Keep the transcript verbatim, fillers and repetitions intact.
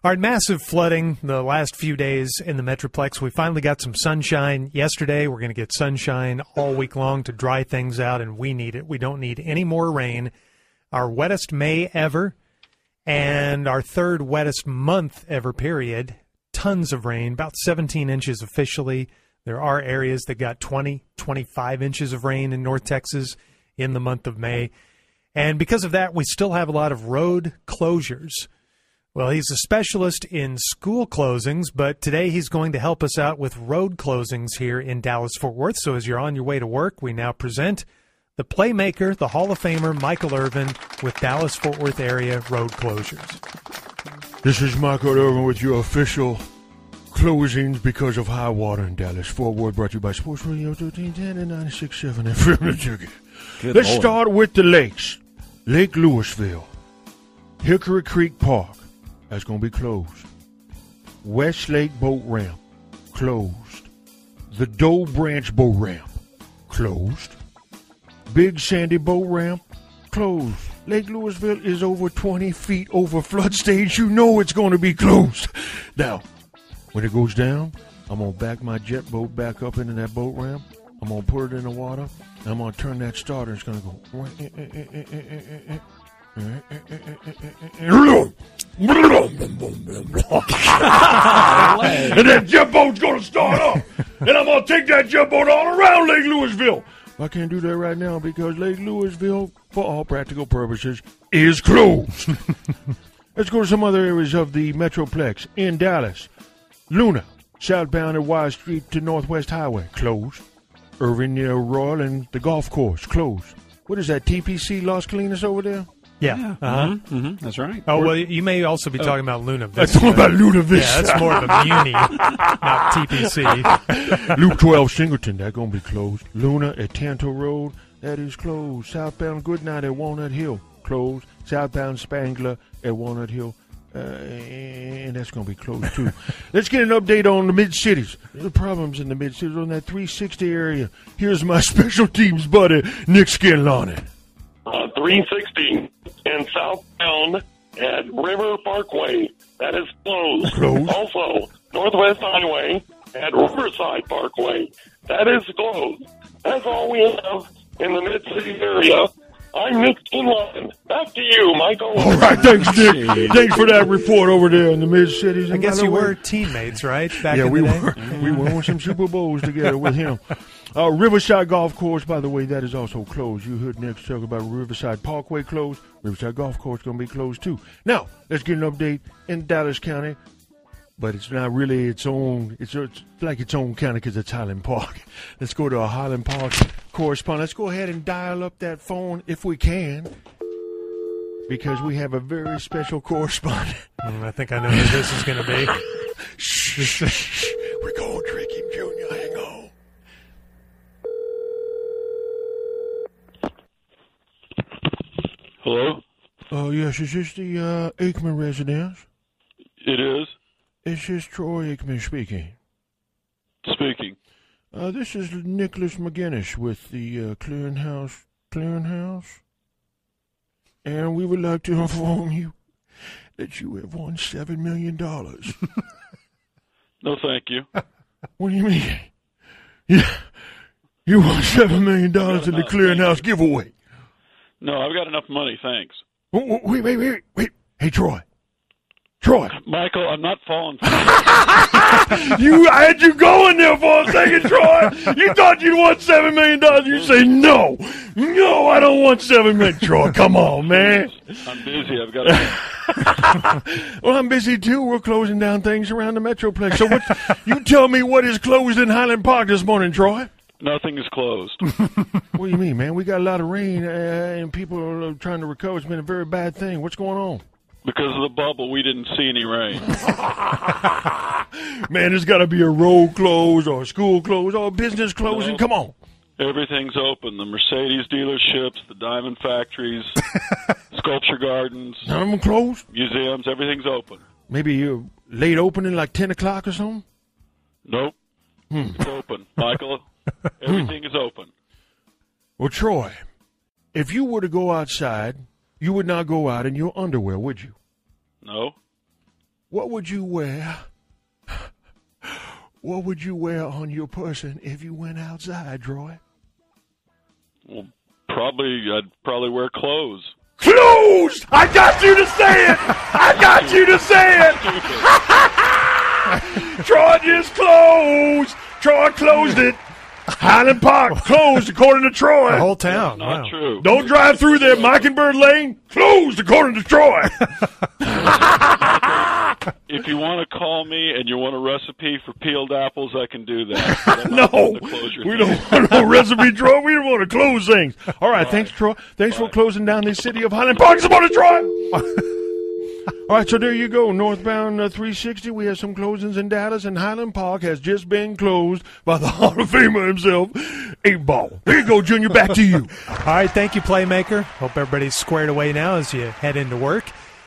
All right, massive flooding the last few days in the Metroplex. We finally got some sunshine yesterday. We're going to get sunshine all week long to dry things out, and we need it. We don't need any more rain. Our wettest May ever and our third wettest month ever, period. Tons of rain, about seventeen inches officially. There are areas that got twenty, twenty-five inches of rain in North Texas in the month of May. And because of that, we still have a lot of road closures. Well, he's a specialist in school closings, but today he's going to help us out with road closings here in Dallas-Fort Worth. So as you're on your way to work, we now present the playmaker, the Hall of Famer, Michael Irvin, with Dallas-Fort Worth area road closures. This is Michael Irvin with your official closings because of high water in Dallas-Fort Worth, brought to you by Sports Radio thirteen ten and ninety-six point seven F M. Let's Lord. start with the lakes. Lake Louisville, Hickory Creek Park. That's going to be closed. West Lake Boat Ramp, closed. The Doe Branch Boat Ramp, closed. Big Sandy Boat Ramp, closed. Lake Louisville is over twenty feet over flood stage. You know it's going to be closed. Now, when it goes down, I'm going to back my jet boat back up into that boat ramp. I'm going to put it in the water. And I'm going to turn that starter. It's going to go... and that jet boat's going to start up. And I'm going to take that jet boat all around Lake Louisville. I can't do that right now because Lake Louisville, for all practical purposes, is closed. Let's go to some other areas of the Metroplex. In Dallas, Luna, southbound at Wise Street to Northwest Highway, closed. Irving near Royal and the golf course, closed. What is that, T P C Los Colinas over there? Yeah. Yeah. Uh-huh. Mm-hmm. Mm-hmm. That's right. Oh, well, you may also be talking about Luna Vista. That's talking about Luna Vista. Yeah, that's more of a muni, not T P C. Loop twelve Singleton, that's going to be closed. Luna at Tanto Road, that is closed. Southbound Goodnight at Walnut Hill, closed. Southbound Spangler at Walnut Hill, uh, and that's going to be closed too. Let's get an update on the mid-cities. The problems in the mid-cities on that three sixty area. Here's my special teams buddy, Nick Scanlani. Uh, three sixty and southbound at River Parkway. That is closed. Closed. Also, Northwest Highway at Riverside Parkway. That is closed. That's all we have in the Mid-City area. I'm Nick Scanlani. Back to you, Michael. All right, thanks, Nick. Thanks for that report over there in the mid-cities. I guess you were teammates, right? Back yeah, in we the day? were. We won some Super Bowls together with him. Uh, Riverside Golf Course, by the way, that is also closed. You heard Nick talk about Riverside Parkway closed. Riverside Golf Course going to be closed, too. Now, let's get an update in Dallas County. But it's not really its own. It's, it's like its own county because it's Highland Park. Let's go to a Highland Park correspondent. Let's go ahead and dial up that phone if we can, because we have a very special correspondent. Mm, I think I know who this is going to be. Shh, shh, shh. We're going to trick him, Junior. Hang on. Hello? Oh, uh, yes. Is this the uh, Aikman residence? It is. This is Troy Aikman speaking. Speaking. Uh, this is Nicholas McGinnis with the uh, Clearinghouse. Clearinghouse? And we would like to inform you that you have won seven million dollars. No, thank you. What do you mean? Yeah, you won seven million dollars in the Clearinghouse giveaway. No, I've got enough money, thanks. Wait, wait, wait, wait, wait. Hey, Troy. Troy. Michael, I'm not falling for it. You, I had you going there for a second, Troy. You thought you'd won seven million dollars. You say, no. No, I don't want seven million dollars. Troy, come on, man. I'm busy. I've got to... Well, I'm busy, too. We're closing down things around the Metroplex. So what, you tell me what is closed in Highland Park this morning, Troy? Nothing is closed. What do you mean, man? We got a lot of rain, uh, and people are trying to recover. It's been a very bad thing. What's going on? Because of the bubble, we didn't see any rain. Man, there's got to be a road closed or a school closed or a business closing. No. Come on. Everything's open. The Mercedes dealerships, the diamond factories, sculpture gardens, None of them closed? museums, everything's open. Maybe you're late opening, like ten o'clock or something? Nope. Hmm. It's open. Michael, everything is open. Well, Troy, if you were to go outside, you would not go out in your underwear, would you? No. what would you wear? What would you wear on your person if you went outside, Troy? Well, probably, I'd probably wear clothes. Closed! I got you to say it! I got you to say it! Troy just closed! Troy closed it! Highland Park closed according to Troy. The whole town. Not Wow. true. Don't drive through there, Mockingbird Lane. Closed according to Troy. If you want to call me and you want a recipe for peeled apples, I can do that. But I'm No, not going to close your we thing. don't want no recipe, Troy. We don't want to close things. All right, thanks, Troy. Thanks for closing down the city of Highland Park. It's about to Troy. All right, so there you go. Northbound uh, three sixty, we have some closings in Dallas, and Highland Park has just been closed by the Hall of Famer himself, Eight Ball. Here you go, Junior. Back to you. All right, thank you, Playmaker. Hope everybody's squared away now as you head into work.